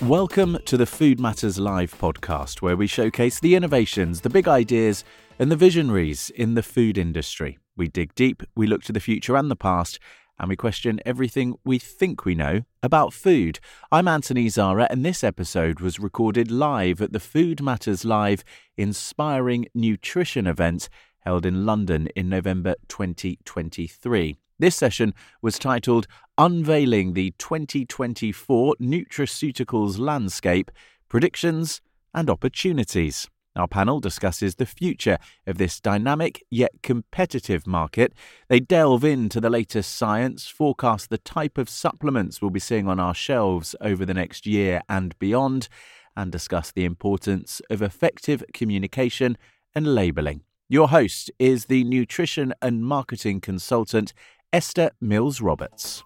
Welcome to the Food Matters Live podcast, where we showcase the innovations, the big ideas, and the visionaries in the food industry. We dig deep, we look to the future and the past, and we question everything we think we know about food. I'm Anthony Zara, and this episode was recorded live at the Food Matters Live Inspiring Nutrition event held in London in November 2023. This session was titled Unveiling the 2024 Nutraceuticals Landscape, Predictions and Opportunities. Our panel discusses the future of this dynamic yet competitive market. They delve into the latest science, forecast the type of supplements we'll be seeing on our shelves over the next year and beyond, and discuss the importance of effective communication and labelling. Your host is the nutrition and marketing consultant Esther Mills-Roberts.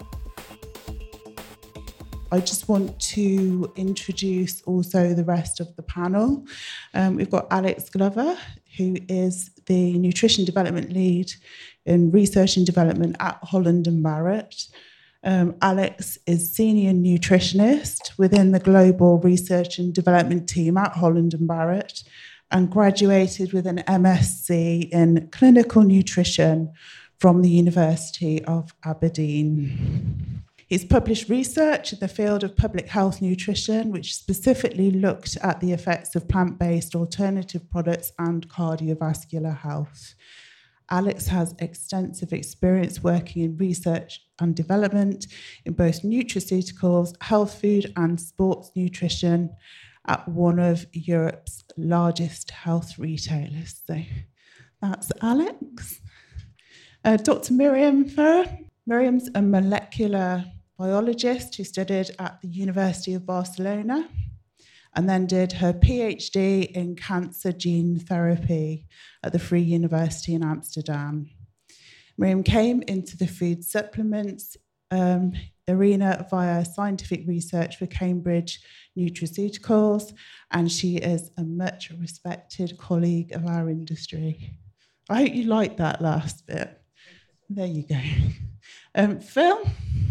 I just want to introduce also the rest of the panel. We've got Alex Glover, who is the Nutrition Development Lead in Research and Development at Holland & Barrett. Alex is Senior Nutritionist within the Global Research and Development team at Holland & Barrett and graduated with an MSc in Clinical Nutrition from the University of Aberdeen. He's published research in the field of public health nutrition, which specifically looked at the effects of plant-based alternative products and cardiovascular health. Alex has extensive experience working in research and development in both nutraceuticals, health food, and sports nutrition at one of Europe's largest health retailers. So that's Alex. Dr. Miriam Ferrer. Miriam's a molecular biologist who studied at the University of Barcelona and then did her PhD in cancer gene therapy at the Free University in Amsterdam. Miriam came into the food supplements arena via scientific research for Cambridge Nutraceuticals, and she is a much respected colleague of our industry. I hope you liked that last bit. There you go. Phil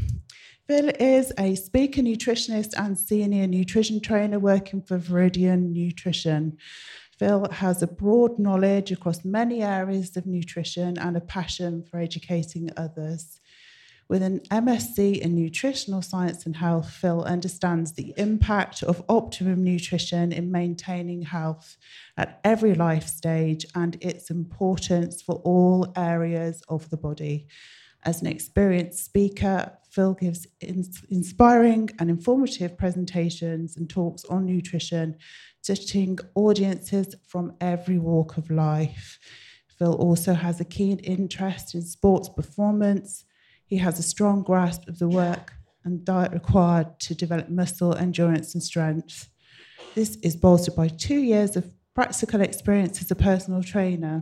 is a speaker, nutritionist and senior nutrition trainer working for Viridian Nutrition. Phil has a broad knowledge across many areas of nutrition and a passion for educating others. With an MSc in nutritional science and health, Phil understands the impact of optimum nutrition in maintaining health at every life stage and its importance for all areas of the body. As an experienced speaker, Phil gives inspiring and informative presentations and talks on nutrition, touching audiences from every walk of life. Phil also has a keen interest in sports performance. He has a strong grasp of the work and diet required to develop muscle endurance and strength. This is bolstered by 2 years of practical experience as a personal trainer.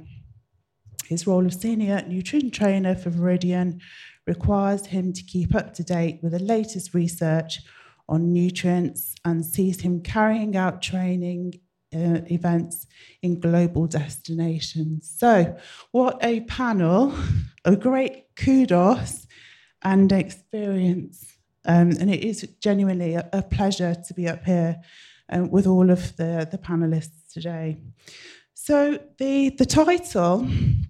His role of senior nutrition trainer for Viridian requires him to keep up to date with the latest research on nutrients and sees him carrying out training events in global destinations. So, what a panel, a great kudos and experience. And it is genuinely a pleasure to be up here with all of the panelists today. So the title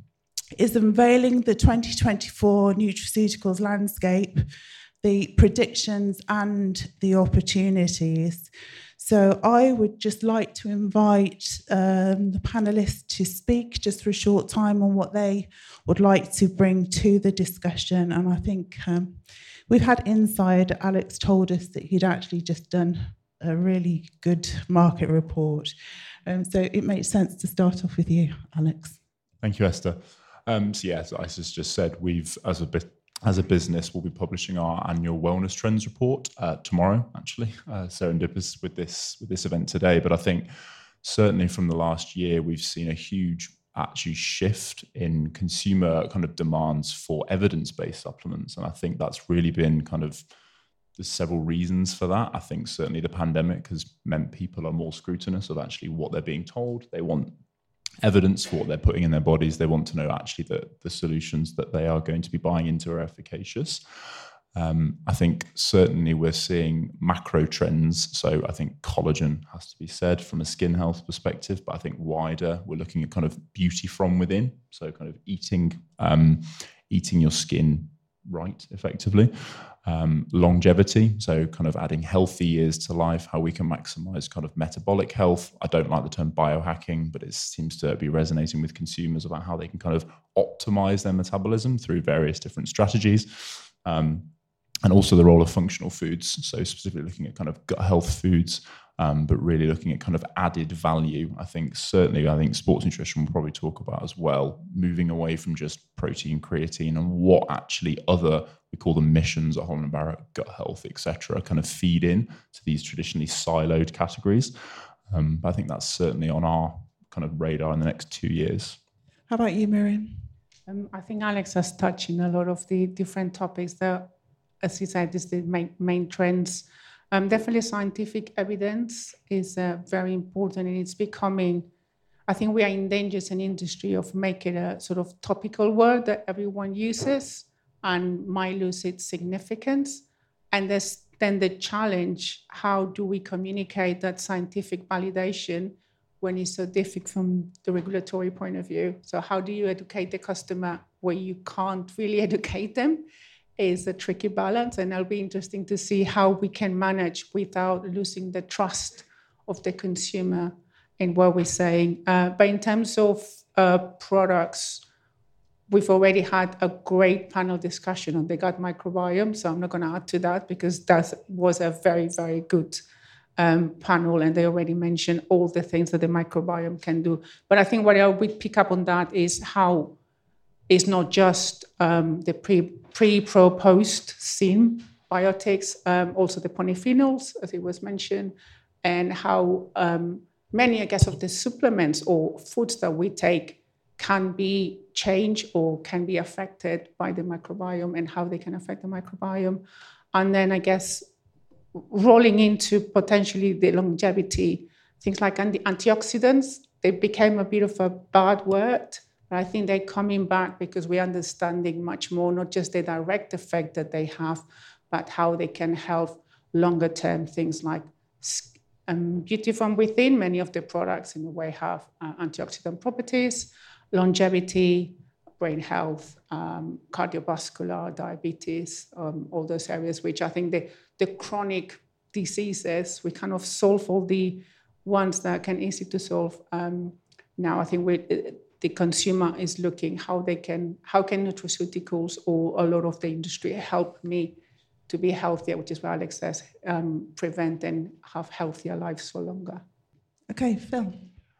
is Unveiling the 2024 Nutraceuticals Landscape, the Predictions and the Opportunities. So I would just like to invite the panelists to speak just for a short time on what they would like to bring to the discussion. And I think we've had inside, Alex told us that he'd actually just done a really good market report. So it makes sense to start off with you, Alex. Thank you, Esther. So yeah, as Isis just said, we've, as a business, we'll be publishing our annual wellness trends report tomorrow, actually, serendipitous with this event today. But I think certainly from the last year, we've seen a huge actually shift in consumer kind of demands for evidence-based supplements. And I think that's really been there's several reasons for that. I think certainly the pandemic has meant people are more scrutinous of actually what they're being told. They want evidence for what they're putting in their bodies. They want to know actually that the solutions that they are going to be buying into are efficacious. I think certainly we're seeing macro trends. So I think collagen has to be said from a skin health perspective, but I think wider, we're looking at kind of beauty from within. So kind of eating your skin right, effectively. Longevity, so kind of adding healthy years to life, how we can maximize kind of metabolic health. I don't like the term biohacking, but it seems to be resonating with consumers about how they can kind of optimize their metabolism through various different strategies. And also the role of functional foods, so specifically looking at kind of gut health foods, but really looking at kind of added value. I think sports nutrition will probably talk about as well, moving away from just protein, creatine, and what actually other, we call them missions at Holland & Barrett, gut health, etc., kind of feed in to these traditionally siloed categories. But I think that's certainly on our kind of radar in the next 2 years. How about you, Miriam? I think Alex has touched on a lot of the different topics that, as he said, is the main trends. Definitely scientific evidence is very important, and it's becoming, I think we are in danger as an industry of making a sort of topical word that everyone uses and might lose its significance. And there's then the challenge, how do we communicate that scientific validation when it's so difficult from the regulatory point of view? So how do you educate the customer where you can't really educate them? Is a tricky balance, and it'll be interesting to see how we can manage without losing the trust of the consumer in what we're saying. But in terms of products, we've already had a great panel discussion on the gut microbiome, so I'm not going to add to that because that was a very, very good panel, and they already mentioned all the things that the microbiome can do. But I think what I would pick up on that is how it's not just the pre, pro, post symbiotics, also the polyphenols, as it was mentioned, and how many, I guess, of the supplements or foods that we take can be changed or can be affected by the microbiome and how they can affect the microbiome. And then, I guess, rolling into potentially the longevity, things like antioxidants, they became a bit of a bad word. I think they're coming back because we're understanding much more, not just the direct effect that they have, but how they can help longer term things like beauty from within. Many of the products in a way have antioxidant properties, longevity, brain health, cardiovascular, diabetes, all those areas, which I think the chronic diseases, we kind of solve all the ones that can easy to solve. Now I think the consumer is looking how can nutraceuticals or a lot of the industry help me to be healthier, which is what Alex says, prevent and have healthier lives for longer. Okay, Phil.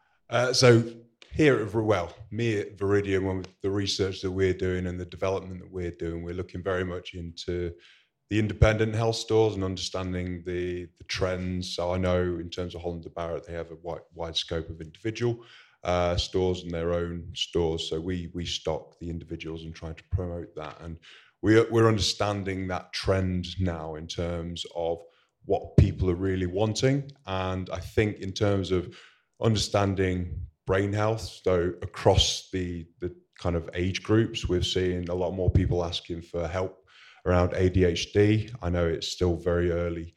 So here at me at Viridian, with the research that we're doing and the development that we're doing, we're looking very much into the independent health stores and understanding the trends. So I know in terms of Holland & Barrett, they have a wide scope of individual stores and their own stores. So we stock the individuals and try to promote that. And we're understanding that trend now in terms of what people are really wanting. And I think in terms of understanding brain health, so across the kind of age groups, we're seeing a lot more people asking for help around ADHD. I know it's still very early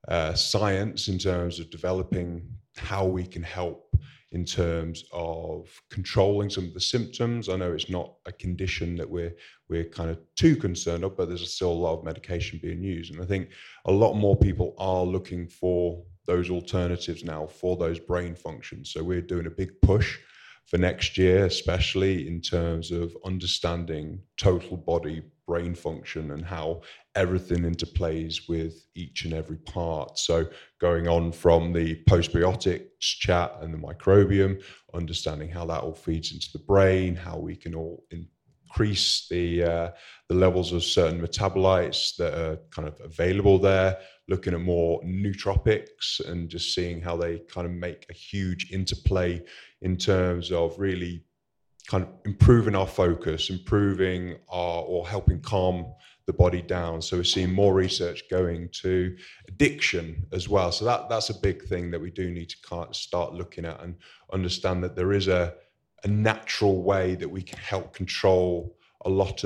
science in terms of developing how we can help in terms of controlling some of the symptoms. I know it's not a condition that we're kind of too concerned of, but there's still a lot of medication being used. And I think a lot more people are looking for those alternatives now for those brain functions. So we're doing a big push for next year, especially in terms of understanding total body brain function and how everything interplays with each and every part. So going on from the postbiotics chat and the microbiome, understanding how that all feeds into the brain, how we can all increase the levels of certain metabolites that are kind of available there, looking at more nootropics and just seeing how they kind of make a huge interplay in terms of really kind of improving our focus, improving or helping calm the body down. So we're seeing more research going to addiction as well. So that's a big thing that we do need to kind of start looking at and understand that there is a natural way that we can help control a lot of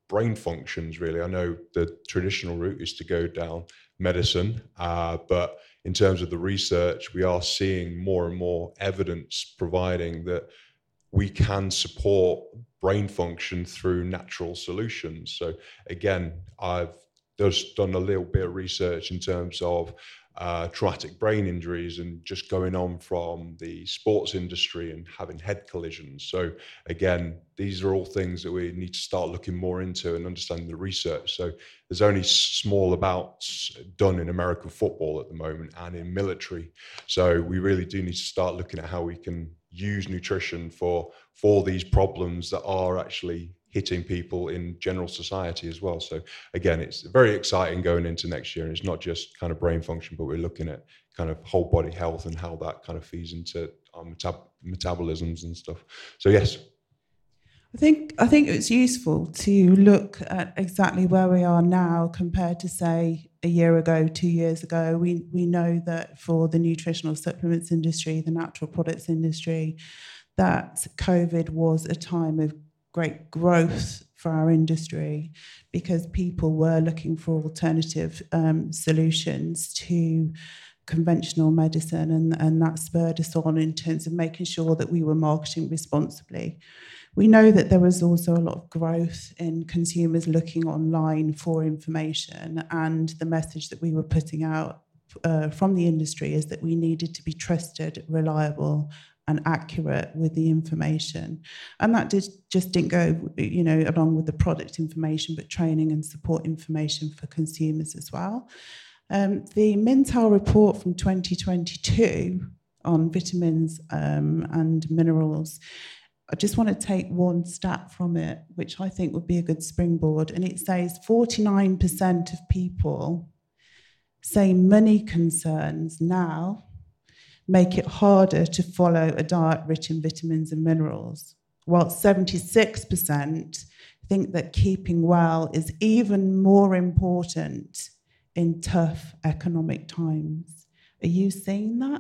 brain functions, really. I know the traditional route is to go down medicine, but in terms of the research, we are seeing more and more evidence providing that we can support brain function through natural solutions. So again, I've just done a little bit of research in terms of traumatic brain injuries and just going on from the sports industry and having head collisions. So again, these are all things that we need to start looking more into and understanding the research. So there's only small bouts done in American football at the moment and in military. So we really do need to start looking at how we can use nutrition for these problems that are actually hitting people in general society as well. So again, it's very exciting going into next year, and it's not just kind of brain function, but we're looking at kind of whole body health and how that kind of feeds into our metabolisms and stuff. So yes. I think it's useful to look at exactly where we are now compared to, say, a year ago, 2 years ago. We know that for the nutritional supplements industry, the natural products industry, that COVID was a time of great growth for our industry because people were looking for alternative solutions to conventional medicine, and that spurred us on in terms of making sure that we were marketing responsibly. We know that there was also a lot of growth in consumers looking online for information, and the message that we were putting out from the industry is that we needed to be trusted, reliable, and accurate with the information. And that just didn't go, along with the product information, but training and support information for consumers as well. The Mintel report from 2022 on vitamins and minerals, I just want to take one stat from it, which I think would be a good springboard. And it says 49% of people say money concerns now make it harder to follow a diet rich in vitamins and minerals, while 76% think that keeping well is even more important in tough economic times. Are you seeing that?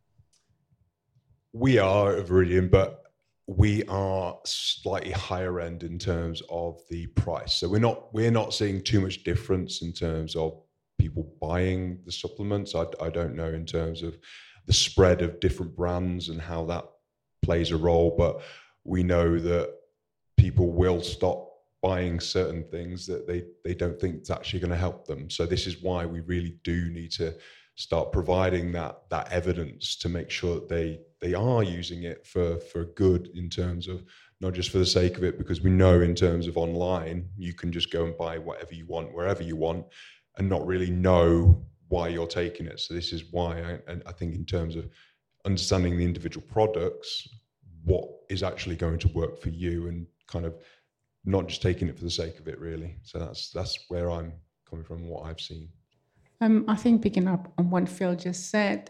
We are at Viridian, but we are slightly higher end in terms of the price. So we're not seeing too much difference in terms of people buying the supplements. I don't know in terms of the spread of different brands and how that plays a role, but we know that people will stop buying certain things that they don't think it's actually going to help them. So this is why we really do need to start providing that evidence to make sure that they are using it for good, in terms of not just for the sake of it, because we know in terms of online, you can just go and buy whatever you want, wherever you want, and not really know why you're taking it. So this is why I think in terms of understanding the individual products, what is actually going to work for you, and kind of not just taking it for the sake of it, really. So that's where I'm coming from, what I've seen. I think picking up on what Phil just said,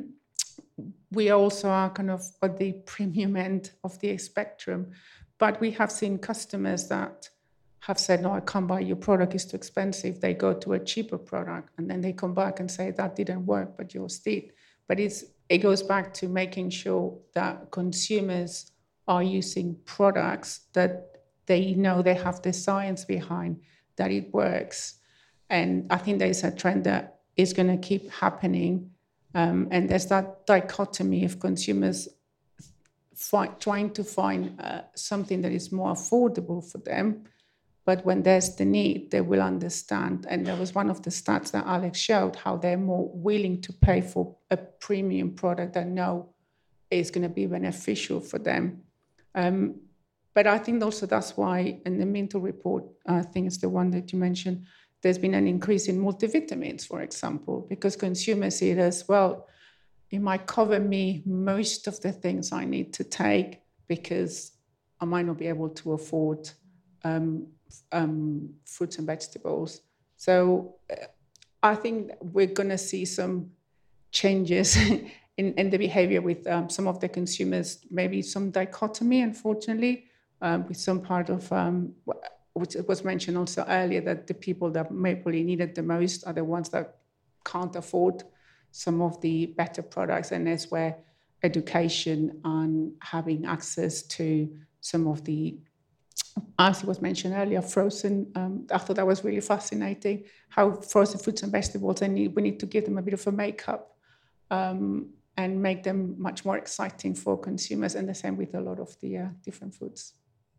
we also are kind of at the premium end of the spectrum, but we have seen customers that have said, no, I can't buy your product, it's too expensive. They go to a cheaper product, and then they come back and say, that didn't work, but yours did. But it goes back to making sure that consumers are using products that they know they have the science behind, that it works. And I think there's a trend that is going to keep happening. And there's that dichotomy of consumers trying to find something that is more affordable for them. But when there's the need, they will understand. And there was one of the stats that Alex showed, how they're more willing to pay for a premium product that know is going to be beneficial for them. But I think also that's why in the Mintel report, I think it's the one that you mentioned, there's been an increase in multivitamins, for example, because consumers see it as, well, it might cover me most of the things I need to take because I might not be able to afford fruits and vegetables. So I think we're going to see some changes in the behavior with some of the consumers, maybe some dichotomy, unfortunately, with some part of, which was mentioned also earlier, that the people that maybe need it the most are the ones that can't afford some of the better products, and that's where education and having access to some of the as it was mentioned earlier, frozen. I thought that was really fascinating. How frozen fruits and vegetables, we need to give them a bit of a makeup and make them much more exciting for consumers. And the same with a lot of the different foods.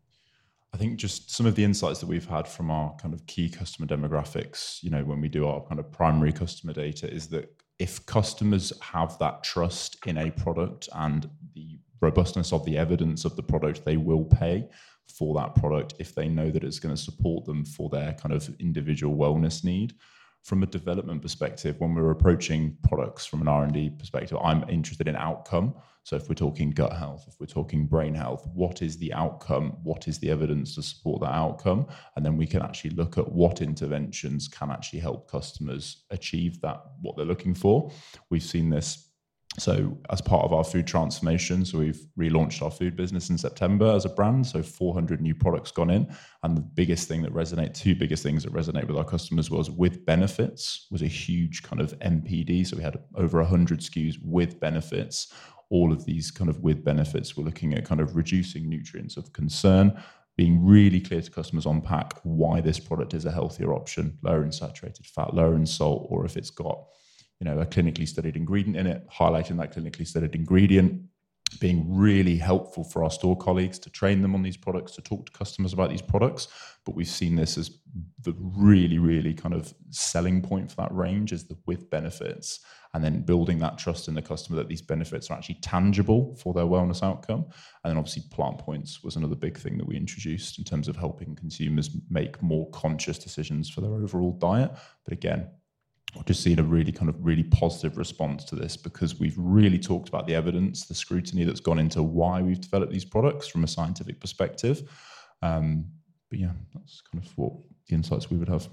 I think just some of the insights that we've had from our kind of key customer demographics, when we do our kind of primary customer data, is that if customers have that trust in a product and the robustness of the evidence of the product, they will pay for that product if they know that it's going to support them for their kind of individual wellness need. From a development perspective, when we're approaching products from an R&D perspective, I'm interested in outcome. So if we're talking gut health, if we're talking brain health, what is the outcome? What is the evidence to support that outcome? And then we can actually look at what interventions can actually help customers achieve that, what they're looking for. We've seen this. So as part of our food transformation, so we've relaunched our food business in September as a brand. So 400 new products gone in. And the biggest thing that two biggest things that resonate with our customers was with benefits, was a huge kind of MPD. So we had over 100 SKUs with benefits. All of these kind of with benefits, we're looking at kind of reducing nutrients of concern, being really clear to customers on pack why this product is a healthier option, lower in saturated fat, lower in salt, or if it's got a clinically studied ingredient in it, highlighting that clinically studied ingredient, being really helpful for our store colleagues to train them on these products, to talk to customers about these products. But we've seen this as the really, really kind of selling point for that range is the with benefits, and then building that trust in the customer that these benefits are actually tangible for their wellness outcome. And then obviously Plant Points was another big thing that we introduced in terms of helping consumers make more conscious decisions for their overall diet. But again, I've just seen a really positive response to this because we've really talked about the evidence, the scrutiny that's gone into why we've developed these products from a scientific perspective. But yeah, that's kind of what the insights we would have.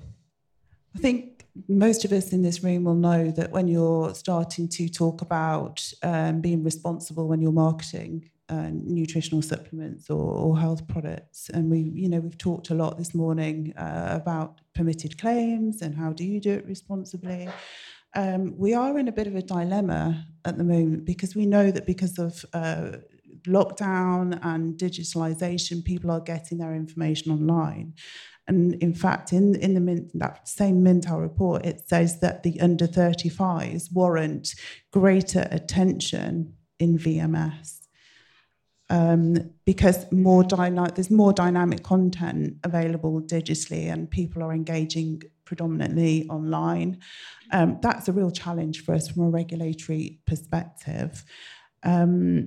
I think most of us in this room will know that when you're starting to talk about being responsible when you're marketing nutritional supplements or health products, and we've talked a lot this morning about permitted claims and how do you do it responsibly. We are in a bit of a dilemma at the moment because we know that because of lockdown and digitalization, people are getting their information online. And in fact, in that same Mintel report, it says that the under 35s warrant greater attention in VMS. Because there's more dynamic content available digitally and people are engaging predominantly online. That's a real challenge for us from a regulatory perspective. Are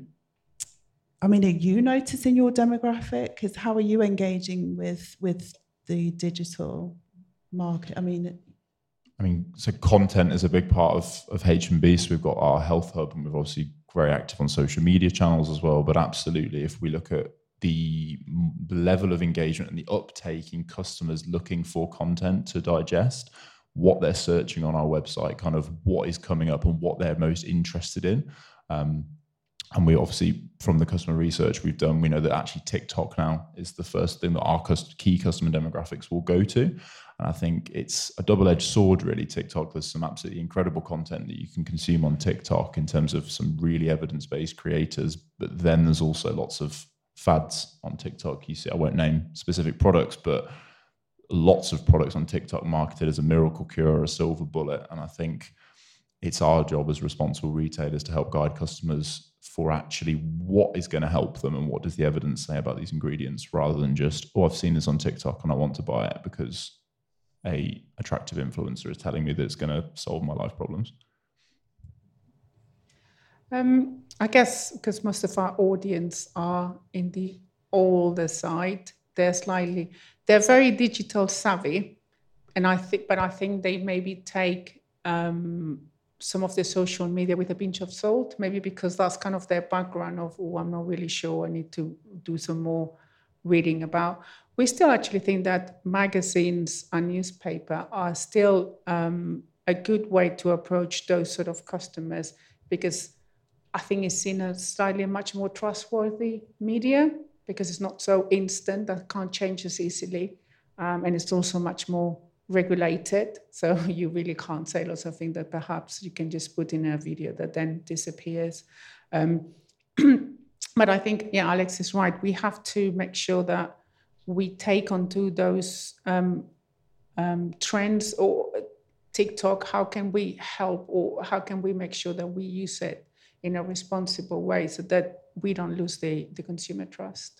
you noticing your demographic? How are you engaging with the digital market? So content is a big part of H&B. So we've got our health hub and we're obviously very active on social media channels as well. But absolutely, if we look at the level of engagement and the uptake in customers looking for content to digest, what they're searching on our website, kind of what is coming up and what they're most interested in. And we obviously, from the customer research we've done, we know that actually TikTok now is the first thing that our key customer demographics will go to. And I think it's a double-edged sword, really, TikTok. There's some absolutely incredible content that you can consume on TikTok in terms of some really evidence-based creators. But then there's also lots of fads on TikTok. You see, I won't name specific products, but lots of products on TikTok marketed as a miracle cure or a silver bullet. And I think it's our job as responsible retailers to help guide customers for actually what is going to help them and what does the evidence say about these ingredients, rather than just, I've seen this on TikTok and I want to buy it because a attractive influencer is telling me that it's going to solve my life problems. I guess because most of our audience are in the older side, they're very digital savvy, and I think they maybe take some of the social media with a pinch of salt, maybe because that's kind of their background of, I'm not really sure, I need to do some more reading about. We still actually think that magazines and newspaper are still a good way to approach those sort of customers, because I think it's seen as slightly much more trustworthy media, because it's not so instant, that can't change as easily, and it's also much more regulated, so you really can't say lots of things that perhaps you can just put in a video that then disappears. But I think, Alex is right. We have to make sure that we take onto those trends or TikTok? How can we help, or how can we make sure that we use it in a responsible way so that we don't lose the consumer trust?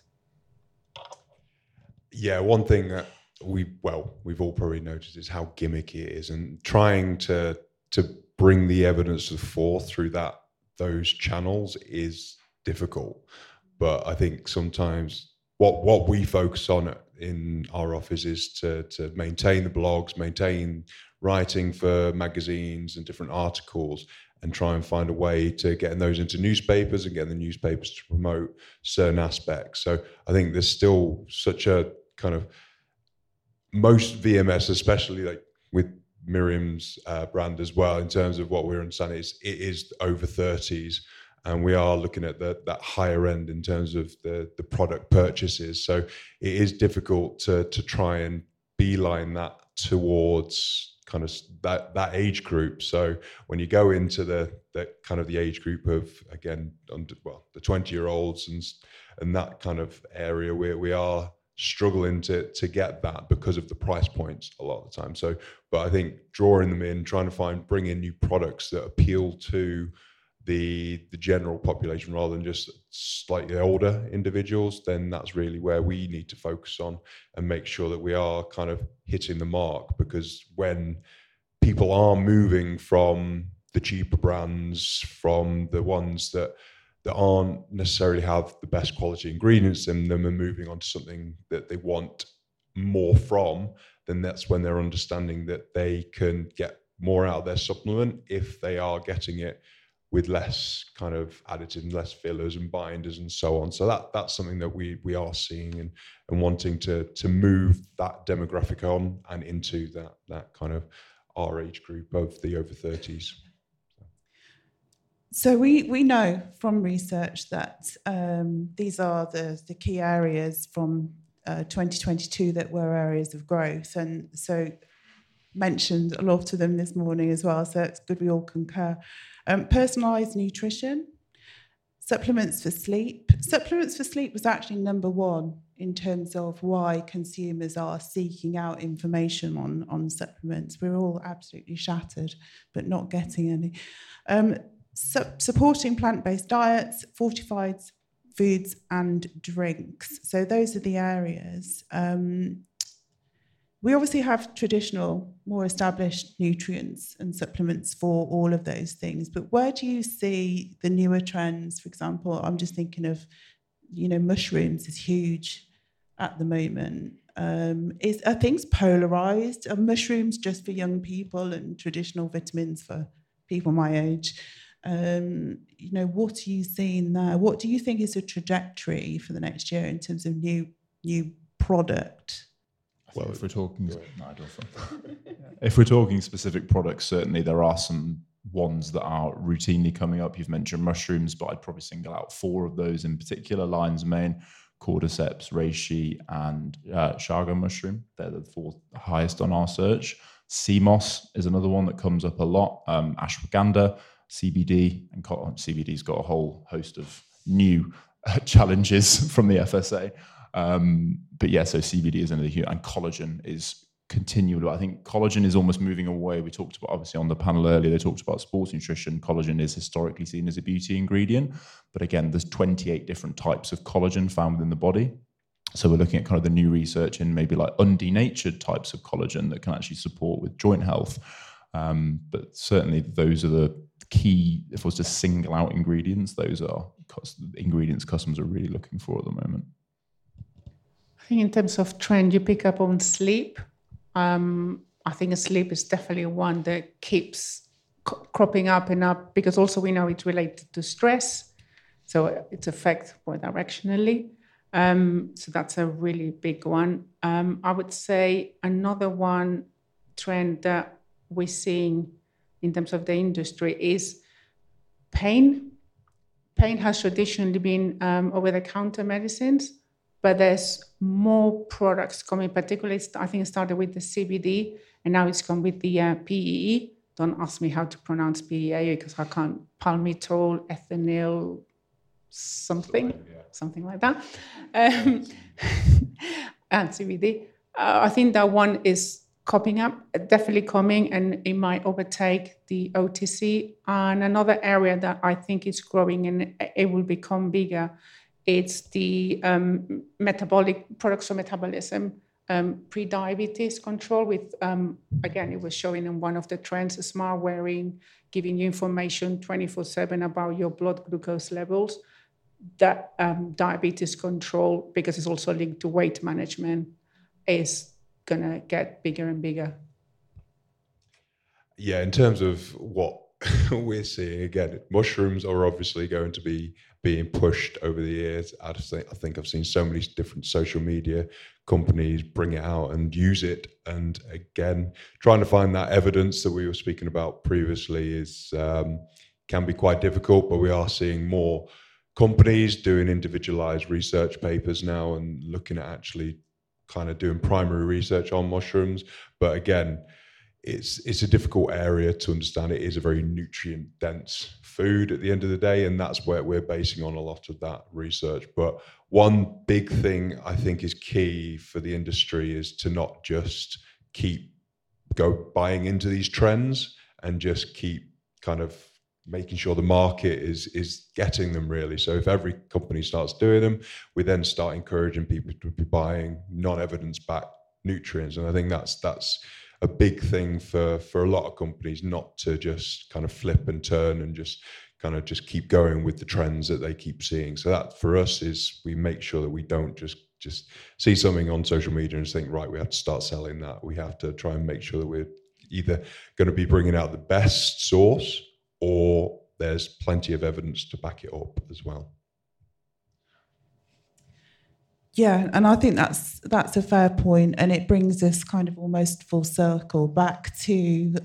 Yeah, one thing that we've all probably noticed is how gimmicky it is, and trying to bring the evidence to the fore through those channels is difficult. But I think sometimes what we focus on in our office is to maintain the blogs, maintain writing for magazines and different articles, and try and find a way to get those into newspapers and get the newspapers to promote certain aspects. So I think there's still such a kind of, most VMS, especially like with Miriam's brand as well, in terms of what we're understanding, it is over 30s, and we are looking at that higher end in terms of the product purchases. So it is difficult to try and beeline that towards kind of that age group. So when you go into the kind of the age group of, again, the 20-year-olds and that kind of area, where we are struggling to get that because of the price points a lot of the time. So, but I think drawing them in, trying to bring in new products that appeal to the general population rather than just slightly older individuals, then that's really where we need to focus on and make sure that we are kind of hitting the mark. Because when people are moving from the cheaper brands, from the ones that aren't necessarily have the best quality ingredients in them, and moving on to something that they want more from, then that's when they're understanding that they can get more out of their supplement if they are getting it with less kind of additives, less fillers and binders and so on. So that's something that we are seeing and wanting to move that demographic on and into that kind of our age group of the over 30s. So we know from research that these are the key areas from 2022 that were areas of growth, and so mentioned a lot of them this morning as well, so it's good we all concur. Personalised nutrition, supplements for sleep. Supplements for sleep was actually number one in terms of why consumers are seeking out information on supplements. We're all absolutely shattered, but not getting any. Supporting plant-based diets, fortified foods and drinks. So those are the areas. We obviously have traditional, more established nutrients and supplements for all of those things, but where do you see the newer trends? For example, I'm just thinking of, mushrooms is huge at the moment. Are things polarized? Are mushrooms just for young people and traditional vitamins for people my age? What are you seeing there? What do you think is a trajectory for the next year in terms of new product? Well, if we're talking specific products, certainly there are some ones that are routinely coming up. You've mentioned mushrooms, but I'd probably single out 4 of those in particular: lion's mane, cordyceps, reishi, and chaga mushroom. They're the 4 highest on our search. Sea moss is another one that comes up a lot. Ashwagandha, CBD, and CBD's got a whole host of new challenges from the FSA. But yeah, so CBD is another huge, and collagen is continual. I think collagen is almost moving away. We talked about, obviously on the panel earlier, they talked about sports nutrition. Collagen is historically seen as a beauty ingredient, but again, there's 28 different types of collagen found within the body. So we're looking at kind of the new research in maybe like undenatured types of collagen that can actually support with joint health. But certainly those are the key, if I was to single out ingredients, those are ingredients customers are really looking for at the moment. I think in terms of trend, you pick up on sleep. I think sleep is definitely one that keeps cropping up and up, because also we know it's related to stress. So it affects more directionally. So that's a really big one. I would say another one trend that we're seeing in terms of the industry is pain. Pain has traditionally been over-the-counter medicines, but there's more products coming, particularly, I think it started with the CBD, and now it's come with the PEE. Don't ask me how to pronounce PEA, because I can't. Palmitol, ethinyl, something like that. and CBD. I think that one is definitely coming, and it might overtake the OTC. And another area that I think is growing and it will become bigger, it's the metabolic products of metabolism, pre-diabetes control with, again, it was showing in one of the trends, smart wearing, giving you information 24/7 about your blood glucose levels. That diabetes control, because it's also linked to weight management, is going to get bigger and bigger. Yeah, in terms of what we're seeing, again, mushrooms are obviously going to be being pushed over the years. I think I've seen so many different social media companies bring it out and use it. And again, trying to find that evidence that we were speaking about previously is can be quite difficult, but we are seeing more companies doing individualized research papers now and looking at actually kind of doing primary research on mushrooms. But again, it's a difficult area to understand. It is a very nutrient dense food at the end of the day, and that's where we're basing on a lot of that research. But one big thing I think is key for the industry is to not just go buying into these trends and just keep kind of making sure the market is getting them, really. So if every company starts doing them, we then start encouraging people to be buying non-evidence-backed nutrients. And I think that's a big thing for a lot of companies, not to just kind of flip and turn and just keep going with the trends that they keep seeing. So that for us is we make sure that we don't just see something on social media and think, right, we have to start selling that. We have to try and make sure that we're either going to be bringing out the best source, or there's plenty of evidence to back it up as well. Yeah, and I think that's a fair point, and it brings us kind of almost full circle back to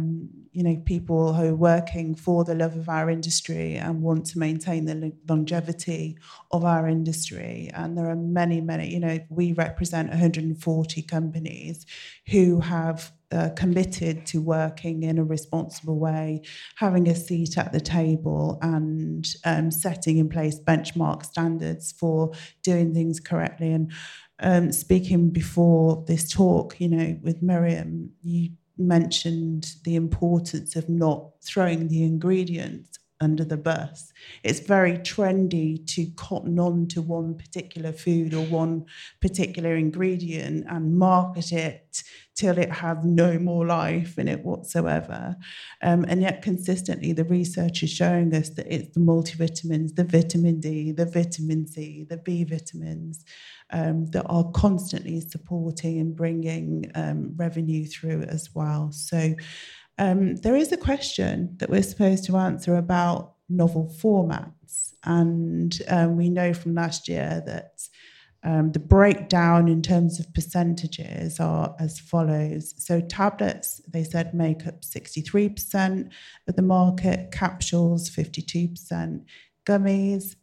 people who are working for the love of our industry and want to maintain the longevity of our industry. And there are many, we represent 140 companies who have committed to working in a responsible way, having a seat at the table, and setting in place benchmark standards for doing things correctly. And speaking before this talk, with Miriam, you mentioned the importance of not throwing the ingredients under the bus. It's very trendy to cotton on to one particular food or one particular ingredient and market it till it has no more life in it whatsoever. And yet consistently the research is showing us that it's the multivitamins, the vitamin D, the vitamin C, the B vitamins that are constantly supporting and bringing revenue through as well. So there is a question that we're supposed to answer about novel formats. And we know from last year that the breakdown in terms of percentages are as follows. So tablets, they said, make up 63% of the market, capsules 52%, gummies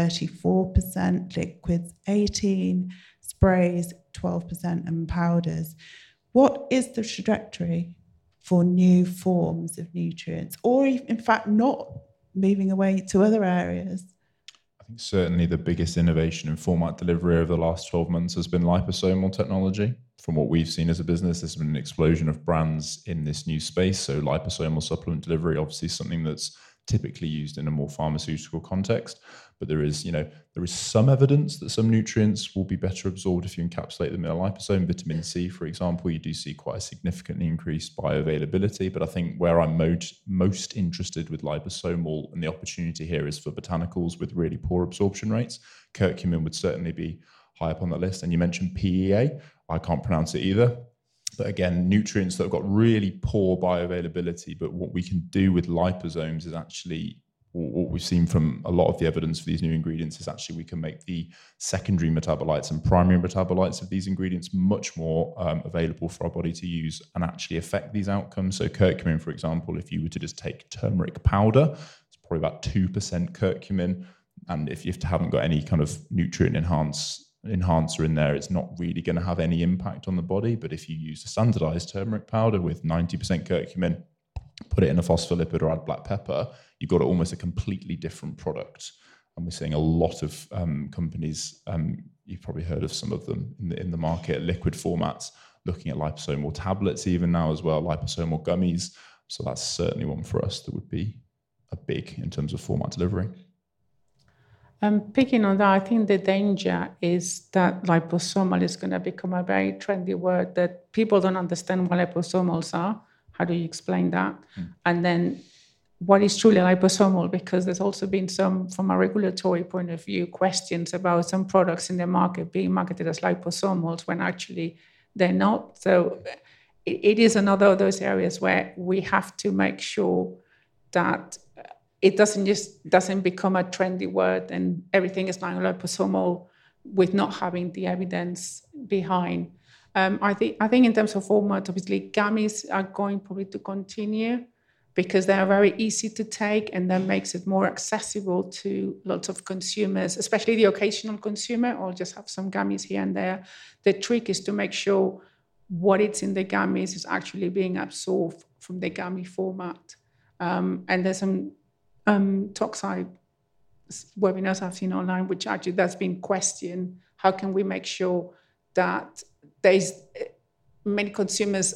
34%, liquids 18%, sprays 12%, and powders. What is the trajectory for new forms of nutrients, or in fact not moving away to other areas? I think certainly the biggest innovation in format delivery over the last 12 months has been liposomal technology. From what we've seen as a business, there's been an explosion of brands in this new space. So liposomal supplement delivery, obviously something that's typically used in a more pharmaceutical context. But there is some evidence that some nutrients will be better absorbed if you encapsulate them in a liposome. Vitamin C, for example, you do see quite a significantly increased bioavailability. But I think where I'm most interested with liposomal and the opportunity here is for botanicals with really poor absorption rates. Curcumin would certainly be high up on that list. And you mentioned PEA. I can't pronounce it either. But again, nutrients that have got really poor bioavailability. But what we can do with liposomes is actually, what we've seen from a lot of the evidence for these new ingredients is actually we can make the secondary metabolites and primary metabolites of these ingredients much more available for our body to use and actually affect these outcomes. So curcumin, for example, if you were to just take turmeric powder, it's probably about 2% curcumin. And if you haven't got any kind of nutrient enhancer in there, it's not really going to have any impact on the body. But if you use a standardized turmeric powder with 90% curcumin, put it in a phospholipid or add black pepper, you've got almost a completely different product. And we're seeing a lot of companies, you've probably heard of some of them in the market, liquid formats, looking at liposomal tablets even now as well, liposomal gummies. So that's certainly one for us that would be a big in terms of format delivery. Picking on that, I think the danger is that liposomal is going to become a very trendy word that people don't understand what liposomals are. How do you explain that? And then what is truly liposomal? Because there's also been some, from a regulatory point of view, questions about some products in the market being marketed as liposomals when actually they're not. So it is another of those areas where we have to make sure that it doesn't become a trendy word and everything is now liposomal with not having the evidence behind. I think in terms of format, obviously gummies are going probably to continue because they are very easy to take and that makes it more accessible to lots of consumers, especially the occasional consumer, or just have some gummies here and there. The trick is to make sure what it's in the gummies is actually being absorbed from the gummy format. And there's some toxide webinars I've seen online, which actually that's been questioned. How can we make sure that there's many consumers,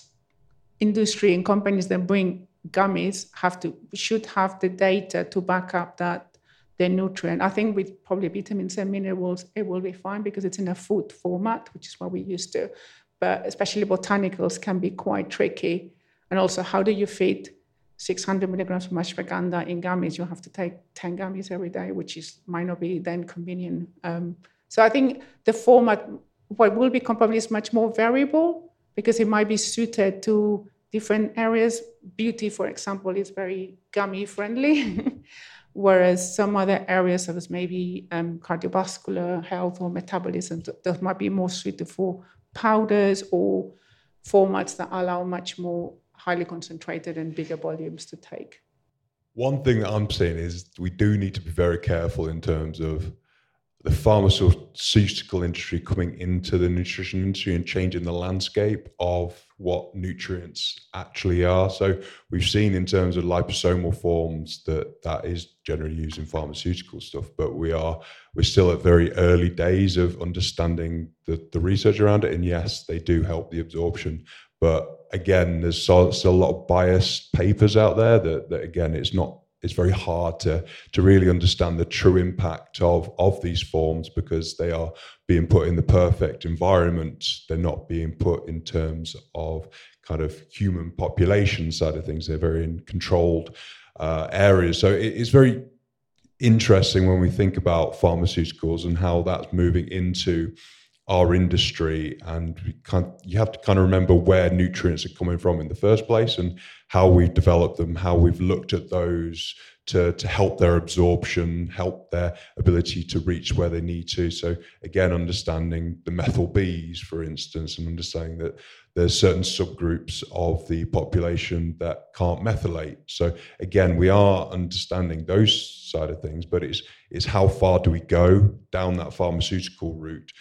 industry and companies that bring gummies should have the data to back up that the nutrient. I think with probably vitamins and minerals, it will be fine because it's in a food format, which is what we used to. But especially botanicals can be quite tricky. And also, how do you fit 600 milligrams of ashwagandha in gummies? You have to take 10 gummies every day, which might not be then convenient. So I think the format, what will become probably is much more variable because it might be suited to different areas. Beauty, for example, is very gummy friendly, whereas some other areas, such as maybe cardiovascular health or metabolism, those might be more suited for powders or formats that allow much more highly concentrated and bigger volumes to take. One thing that I'm seeing is we do need to be very careful in terms of the pharmaceutical industry coming into the nutrition industry and changing the landscape of what nutrients actually are. So we've seen in terms of liposomal forms that is generally used in pharmaceutical stuff, but we're still at very early days of understanding the research around it. And yes, they do help the absorption. But again, there's still a lot of biased papers out there that again, it's very hard to really understand the true impact of these forms because they are being put in the perfect environment. They're not being put in terms of kind of human population side of things. They're very in controlled areas. So it's very interesting when we think about pharmaceuticals and how that's moving into our industry, and you have to kind of remember where nutrients are coming from in the first place and how we've developed them, how we've looked at those to help their absorption, help their ability to reach where they need to. So again, understanding the methyl Bs, for instance, and understanding that there's certain subgroups of the population that can't methylate. So again, we are understanding those side of things, but it's how far do we go down that pharmaceutical route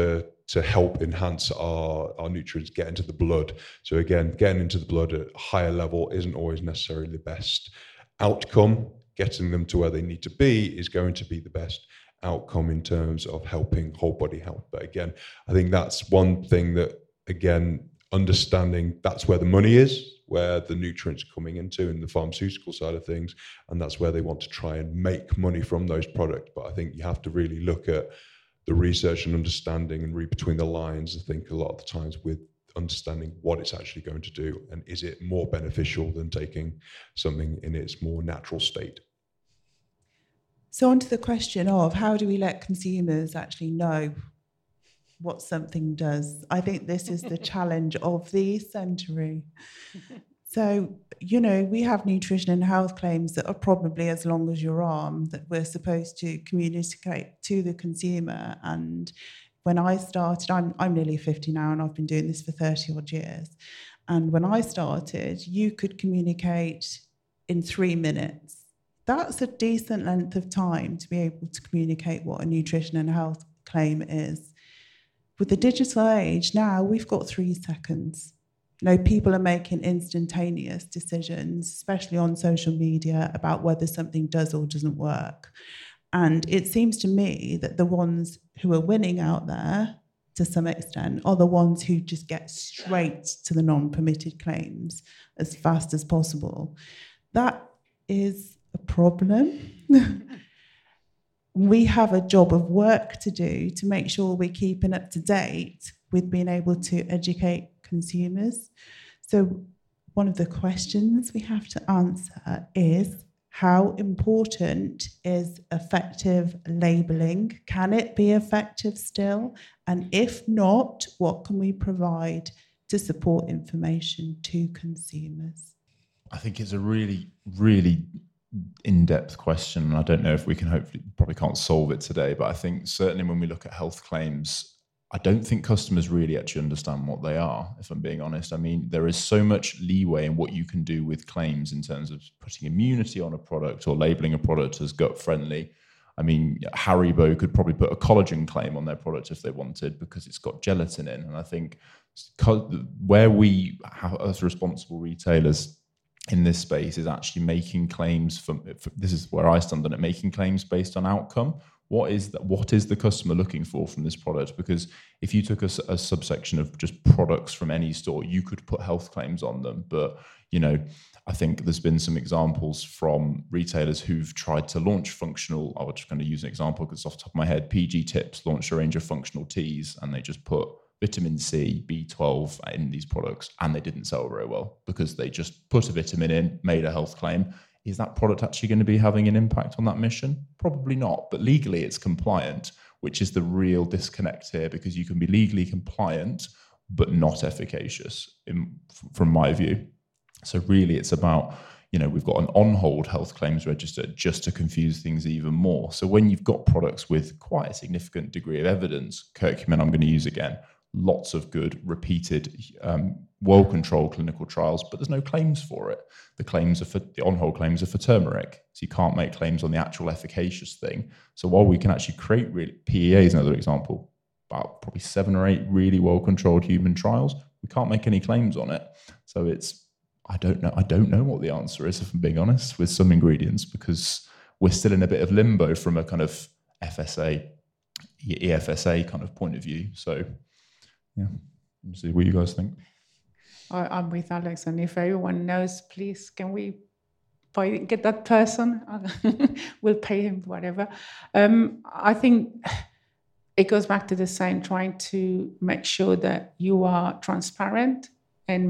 to help enhance our nutrients get into the blood. So again, getting into the blood at a higher level isn't always necessarily the best outcome. Getting them to where they need to be is going to be the best outcome in terms of helping whole body health. But again, I think that's one thing that, again, understanding that's where the money is, where the nutrients are coming into in the pharmaceutical side of things, and that's where they want to try and make money from those products. But I think you have to really look at the research and understanding and read between the lines. I think a lot of the times with understanding what it's actually going to do and is it more beneficial than taking something in its more natural state. So on to the question of how do we let consumers actually know what something does? I think this is the challenge of the century. So, we have nutrition and health claims that are probably as long as your arm that we're supposed to communicate to the consumer. And when I started, I'm nearly 50 now and I've been doing this for 30 odd years. And when I started, you could communicate in 3 minutes. That's a decent length of time to be able to communicate what a nutrition and health claim is. With the digital age now, we've got 3 seconds. People are making instantaneous decisions, especially on social media, about whether something does or doesn't work. And it seems to me that the ones who are winning out there, to some extent, are the ones who just get straight to the non-permitted claims as fast as possible. That is a problem. We have a job of work to do to make sure we're keeping up to date with being able to educate consumers. So one of the questions we have to answer is, how important is effective labelling? Can it be effective still? And if not, what can we provide to support information to consumers? I think it's a really, really in-depth question. I don't know if we can, probably can't solve it today, but I think certainly when we look at health claims, I don't think customers really actually understand what they are, if I'm being honest. I mean, there is so much leeway in what you can do with claims in terms of putting immunity on a product or labeling a product as gut friendly. I mean, Haribo could probably put a collagen claim on their product if they wanted because it's got gelatin in. And I think where we have, as responsible retailers in this space, is actually making claims for this is where I stand on it, making claims based on outcome. What is the customer looking for from this product? Because if you took a subsection of just products from any store, you could put health claims on them. But, I think there's been some examples from retailers who've tried to launch functional, I was just going to use an example because off the top of my head, PG Tips launched a range of functional teas and they just put vitamin C, B12 in these products, and they didn't sell very well because they just put a vitamin in, made a health claim. Is that product actually going to be having an impact on that mission? Probably not, but legally it's compliant, which is the real disconnect here, because you can be legally compliant but not efficacious from my view. So really it's about, we've got an on-hold health claims register just to confuse things even more. So when you've got products with quite a significant degree of evidence, curcumin I'm going to use again, lots of good, repeated, well-controlled clinical trials, but there's no claims for it. The on-hold claims are for turmeric, so you can't make claims on the actual efficacious thing. So while we can actually create PEA is another example, about probably 7 or 8 really well-controlled human trials, we can't make any claims on it. So I don't know what the answer is, if I'm being honest, with some ingredients, because we're still in a bit of limbo from a kind of FSA, EFSA kind of point of view. So yeah, let's see what you guys think. I'm with Alex, and if everyone knows, please, can we get that person? We'll pay him whatever. I think it goes back to the same, trying to make sure that you are transparent and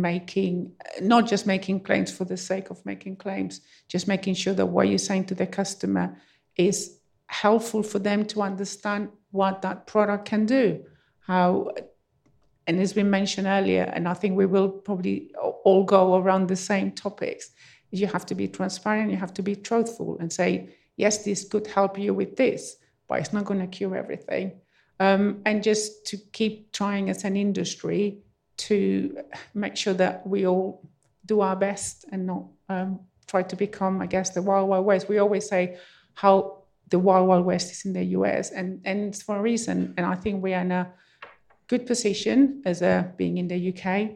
not just making claims for the sake of making claims, just making sure that what you're saying to the customer is helpful for them to understand what that product can do, how. And it's been mentioned earlier, and I think we will probably all go around the same topics. You have to be transparent, you have to be truthful and say, yes, this could help you with this, but it's not going to cure everything. And just to keep trying as an industry to make sure that we all do our best and not try to become, I guess, the Wild Wild West. We always say how the Wild Wild West is in the US, and it's for a reason. And I think we are in a good position as being in the UK.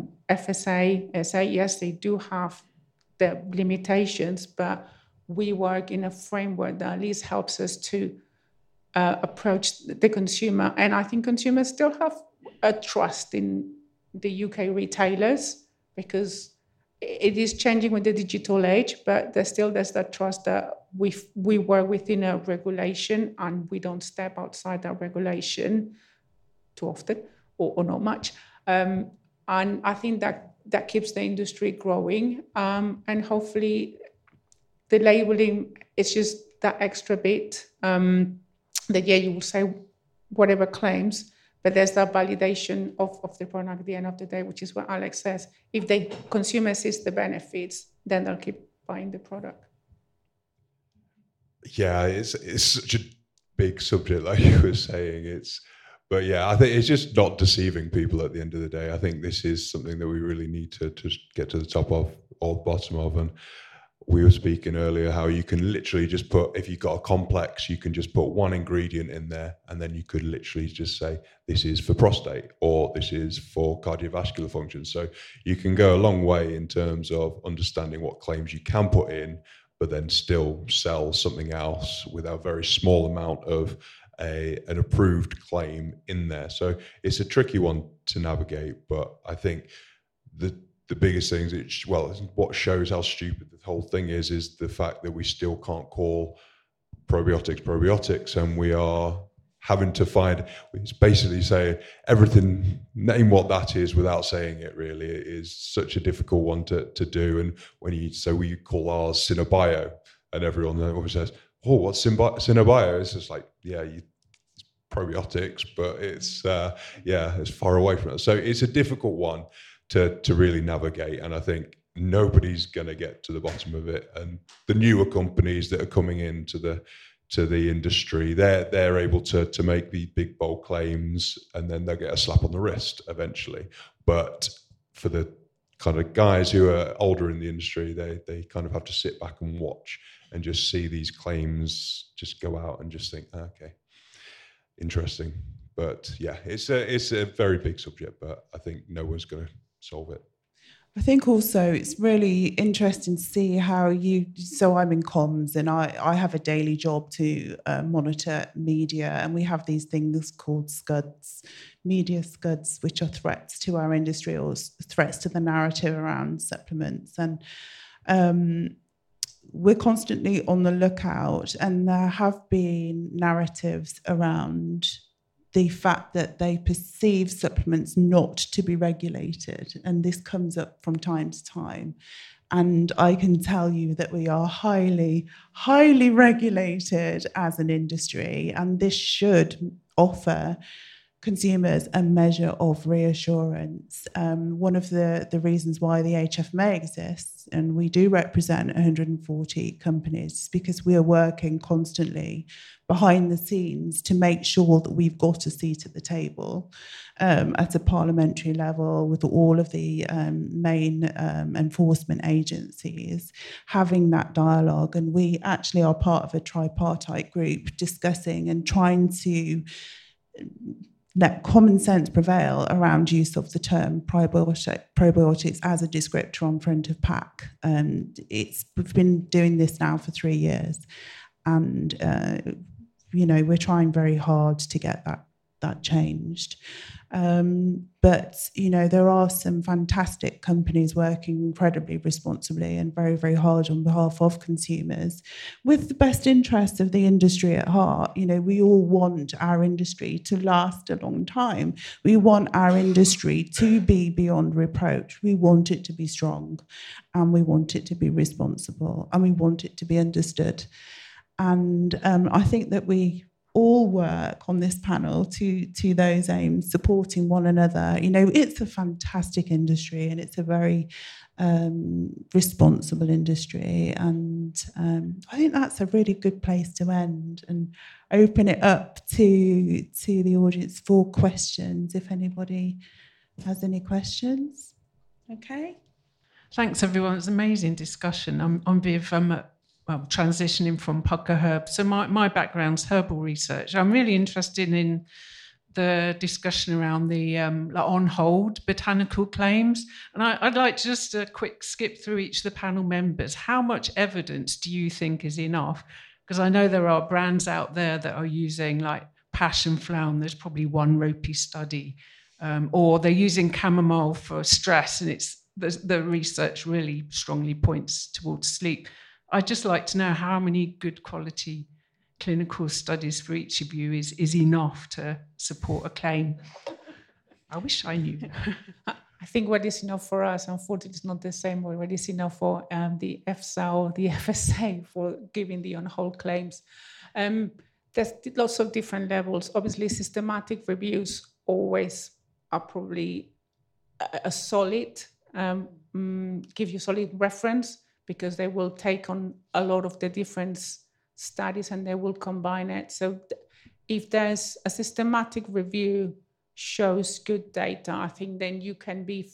FSA, SA, yes, they do have the limitations, but we work in a framework that at least helps us to approach the consumer. And I think consumers still have a trust in the UK retailers, because it is changing with the digital age, but there's that trust that we work within a regulation and we don't step outside that regulation too often or not much. And I think that keeps the industry growing. And hopefully the labeling is just that extra bit that, you will say whatever claims, but there's that validation of the product at the end of the day, which is what Alex says. If the consumer sees the benefits, then they'll keep buying the product. Yeah, it's such a big subject, like you were saying. But yeah, I think it's just not deceiving people at the end of the day. I think this is something that we really need to just get to the top of or bottom of. And we were speaking earlier how you can literally just put, if you've got a complex, you can just put one ingredient in there, and then you could literally just say, this is for prostate, or this is for cardiovascular function. So you can go a long way in terms of understanding what claims you can put in, but then still sell something else with a very small amount of an approved claim in there. So it's a tricky one to navigate, but I think the biggest thing is, what shows how stupid the whole thing is the fact that we still can't call probiotics, and we are having to find, it's basically saying everything, name what that is without saying it. Really, it is such a difficult one to do. And we call ours Synabio, and everyone always says, "Oh, what's Synabio?" It's just like, it's probiotics, but it's it's far away from it. So it's a difficult one to really navigate, and I think nobody's going to get to the bottom of it. And the newer companies that are coming into the industry, they're able to make the big bold claims, and then they'll get a slap on the wrist eventually. But for the kind of guys who are older in the industry, they kind of have to sit back and watch and just see these claims just go out and just think, okay, interesting. But yeah, it's a very big subject, but I think no one's going to solve it. I think also it's really interesting to see how so I'm in comms, and I have a daily job to monitor media, and we have these things called scuds, media scuds, which are threats to our industry or threats to the narrative around supplements. And we're constantly on the lookout, and there have been narratives around the fact that they perceive supplements not to be regulated. And this comes up from time to time. And I can tell you that we are highly, highly regulated as an industry. And this should offer consumers a measure of reassurance. One of the reasons why the HFMA exists, and we do represent 140 companies, is because we are working constantly behind the scenes to make sure that we've got a seat at the table at a parliamentary level with all of the main enforcement agencies, having that dialogue. And we actually are part of a tripartite group discussing and trying to let common sense prevail around use of the term probiotics as a descriptor on front of pack. We've been doing this now for 3 years, and we're trying very hard to get that changed. But there are some fantastic companies working incredibly responsibly and very, very hard on behalf of consumers with the best interests of the industry at heart. We all want our industry to last a long time. We want our industry to be beyond reproach. We want it to be strong, and we want it to be responsible, and we want it to be understood. And I think that we all work on this panel to those aims, supporting one another. It's a fantastic industry, and it's a very responsible industry. And I think that's a really good place to end and open it up to the audience for questions, if anybody has any questions. Okay. Thanks, everyone. It's an amazing discussion. I'm Viv. Transitioning from Pukka Herb. So my background's herbal research. I'm really interested in the discussion around the on hold botanical claims. And I'd like to just a quick skip through each of the panel members. How much evidence do you think is enough? Because I know there are brands out there that are using like passion flower, and there's probably one ropey study, or they're using chamomile for stress, and the research really strongly points towards sleep. I'd just like to know how many good quality clinical studies for each of you is enough to support a claim. I wish I knew. I think what is enough for us, unfortunately, is not the same what is enough for the EFSA or the FSA for giving the on-hold claims. There's lots of different levels. Obviously, systematic reviews always are probably a solid, give you solid reference, because they will take on a lot of the different studies and they will combine it. So if there's a systematic review shows good data, I think then you can be,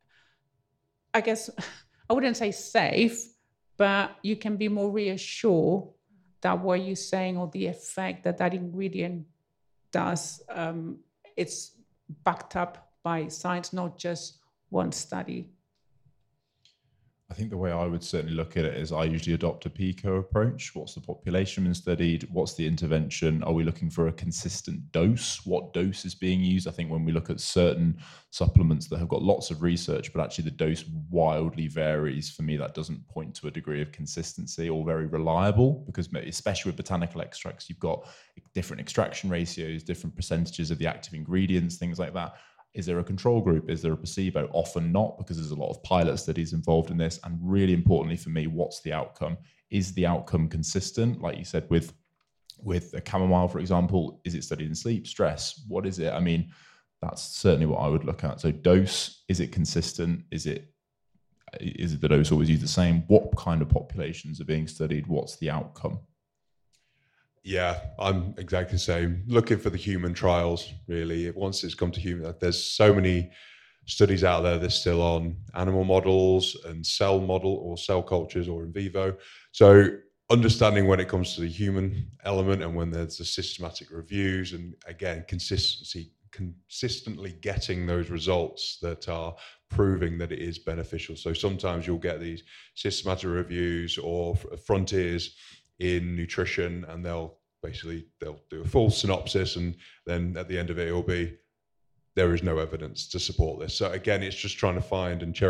I guess, I wouldn't say safe, but you can be more reassured that what you're saying or the effect that ingredient does, it's backed up by science, not just one study. I think the way I would certainly look at it is I usually adopt a PICO approach. What's the population been studied? What's the intervention? Are we looking for a consistent dose? What dose is being used? I think when we look at certain supplements that have got lots of research, but actually the dose wildly varies, for me, that doesn't point to a degree of consistency or very reliable, because especially with botanical extracts, you've got different extraction ratios, different percentages of the active ingredients, things like that. Is there a control group? Is there a placebo? Often not, because there's a lot of pilot studies involved in this. And really importantly for me, what's the outcome? Is the outcome consistent? Like you said, with a chamomile, for example, is it studied in sleep, stress? What is it? I mean, that's certainly what I would look at. So dose, is it consistent? Is it the dose always used the same? What kind of populations are being studied? What's the outcome? Yeah, I'm exactly the same. Looking for the human trials, really. Once it's come to human, there's so many studies out there that's still on animal models and cell model or cell cultures or in vivo. So understanding when it comes to the human element and when there's the systematic reviews, and again, consistently getting those results that are proving that it is beneficial. So sometimes you'll get these systematic reviews or frontiers in nutrition, and they'll do a full synopsis, and then at the end of it, it'll be, there is no evidence to support this. So again, it's just trying to find and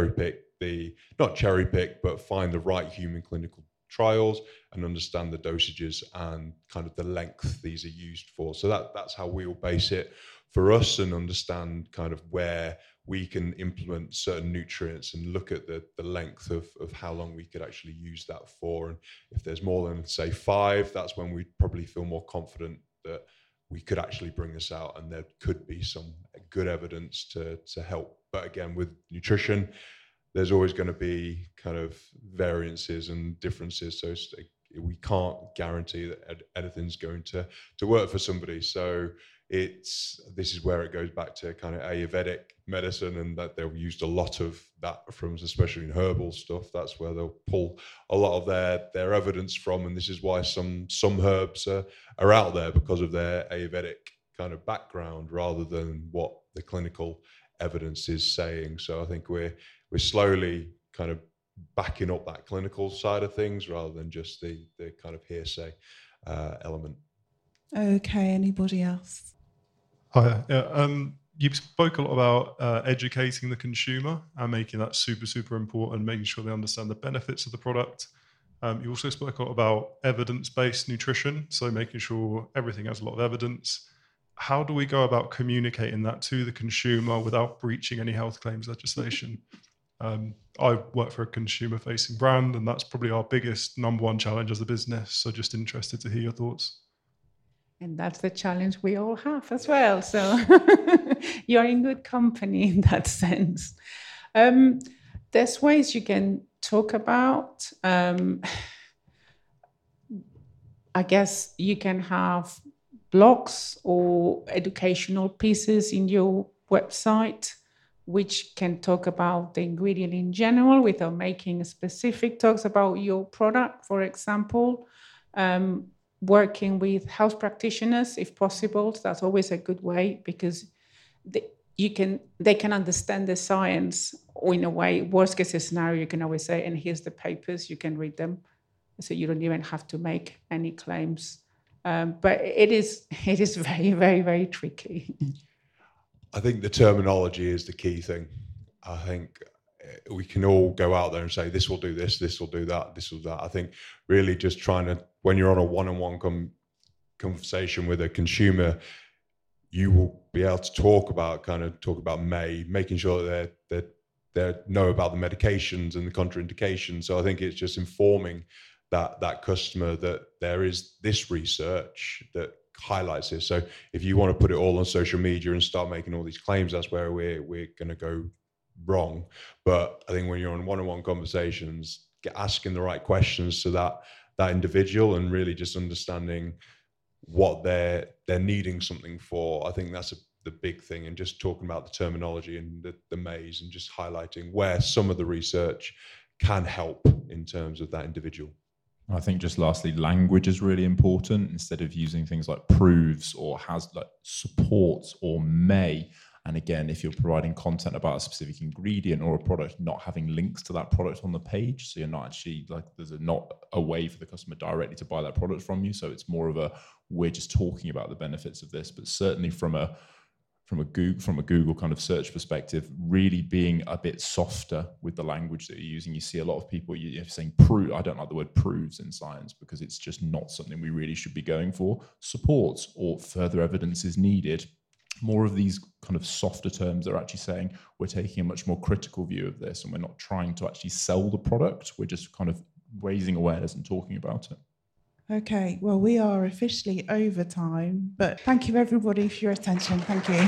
find the right human clinical trials and understand the dosages and kind of the length these are used for. So that's how we'll base it for us, and understand kind of where we can implement certain nutrients and look at the length of how long we could actually use that for. And if there's more than, say, 5, that's when we'd probably feel more confident that we could actually bring this out, and there could be some good evidence to help. But again, with nutrition, there's always going to be kind of variances and differences. So we can't guarantee that anything's going to work for somebody. So this is where it goes back to kind of Ayurvedic medicine, and that they've used a lot of that from, especially in herbal stuff. That's where they'll pull a lot of their evidence from, and this is why some herbs are out there, because of their Ayurvedic kind of background rather than what the clinical evidence is saying. So I think we're slowly kind of backing up that clinical side of things rather than just the kind of hearsay element. Okay, anybody else? Hi. You spoke a lot about educating the consumer and making that super, super important, making sure they understand the benefits of the product. You also spoke a lot about evidence-based nutrition, so making sure everything has a lot of evidence. How do we go about communicating that to the consumer without breaching any health claims legislation? I work for a consumer-facing brand, and that's probably our biggest number one challenge as a business. So just interested to hear your thoughts. And that's the challenge we all have as well. So you're in good company in that sense. There's ways you can talk about. I guess you can have blogs or educational pieces in your website which can talk about the ingredient in general without making specific talks about your product, for example. Working with health practitioners, if possible, that's always a good way, because they can understand the science, or in a way, worst case scenario, you can always say, and here's the papers, you can read them. So you don't even have to make any claims. But it is very, very, very tricky. I think the terminology is the key thing. I think we can all go out there and say, this will do this, this will do that, this will do that. I think really just trying to, when you're on a one-on-one conversation with a consumer, you will be able to talk about making sure that they know about the medications and the contraindications. So I think it's just informing that customer that there is this research that highlights this. So if you want to put it all on social media and start making all these claims, that's where we're going to go wrong. But I think when you're on one-on-one conversations, asking the right questions to that individual and really just understanding what they're needing something for, I think that's the big thing. And just talking about the terminology and the maze, and just highlighting where some of the research can help in terms of that individual. I think just lastly, language is really important. Instead of using things like proves or has, like supports or may, And again, if you're providing content about a specific ingredient or a product, not having links to that product on the page, so you're not actually like there's not a way for the customer directly to buy that product from you. So it's more of a we're just talking about the benefits of this, but certainly from a Google kind of search perspective, really being a bit softer with the language that you're using. You see a lot of people you're saying prove. I don't like the word proves in science because it's just not something we really should be going for. Supports or further evidence is needed. More of these kind of softer terms are actually saying we're taking a much more critical view of this and we're not trying to actually sell the product. We're just kind of raising awareness and talking about it. Okay, well, we are officially over time, but thank you everybody for your attention. Thank you.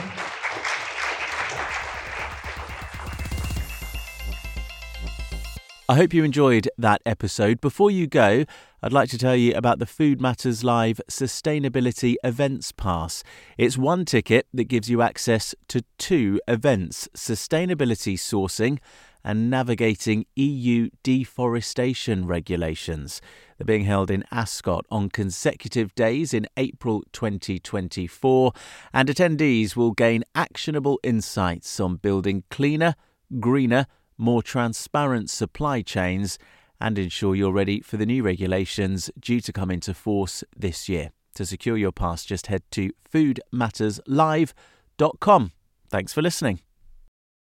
I hope you enjoyed that episode. Before you go, I'd like to tell you about the Food Matters Live Sustainability Events Pass. It's one ticket that gives you access to 2 events, Sustainability Sourcing and Navigating EU Deforestation Regulations. They're being held in Ascot on consecutive days in April 2024, and attendees will gain actionable insights on building cleaner, greener, more transparent supply chains and ensure you're ready for the new regulations due to come into force this year. To secure your pass, just head to foodmatterslive.com. Thanks for listening.